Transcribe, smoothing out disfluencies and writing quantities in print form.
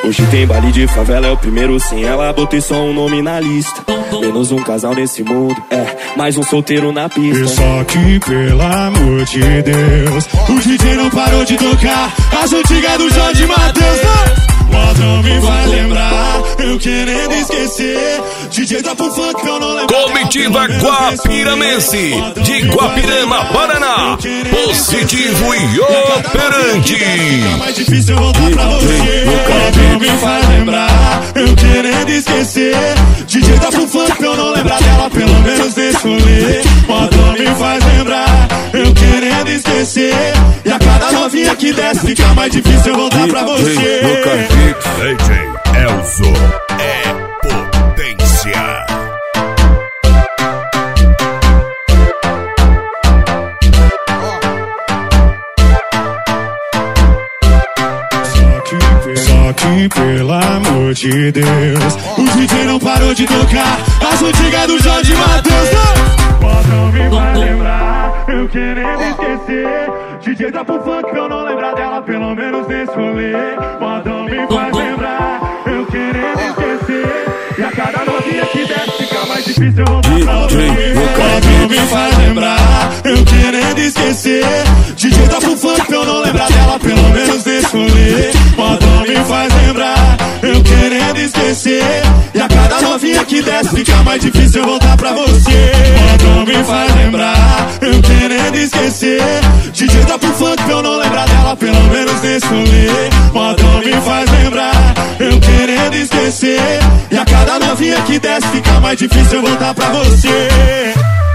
Hoje tem baile de favela, é o primeiro sem ela. Botei só um nome na lista. Menos um casal nesse mundo, mais um solteiro na pista. E só que, pelo amor de Deus, o DJ não parou de tocar as antigas do Jorge Mateus. Modão me faz lembrar, eu querendo esquecer. DJ tá pro funk que eu não lembro. Comitiva Guapiramense, de Guapirama, Paraná. Positivo e operante. É mais difícil eu voltar pra você. Modão me faz lembrar, eu querendo esquecer. DJ tá pro funk que eu não lembro dela, pelo menos nesse rolê. Modão me faz lembrar, eu querendo esquecer. E a cada novinha que desce fica mais difícil eu voltar pra você. DJ Elzo é potência. Só que, pelo amor de Deus, o DJ não parou de tocar as antigas do Jorge Mateus. Modão me vai lembrar, eu querendo esquecer. DJ tá pro funk que eu não lembro dela, pelo menos nesse rolê. Modão me faz lembrar, eu querendo esquecer. E a cada novinha que desce fica mais difícil eu voltar pra você. Modão me faz lembrar, eu querendo esquecer. DJ tá pro funk que eu não lembro dela, pelo menos nesse rolê. Modão me faz lembrar, eu querendo esquecer. E a cada novinha que desce fica mais difícil eu voltar pra você. Modão me faz lembrar, eu querendo esquecer. DJ tá pro funk que eu não lembro dela, pelo menos nesse rolê. Modão me faz lembrar, eu querendo esquecer. E a cada novinha que desce fica mais difícil eu voltar pra você.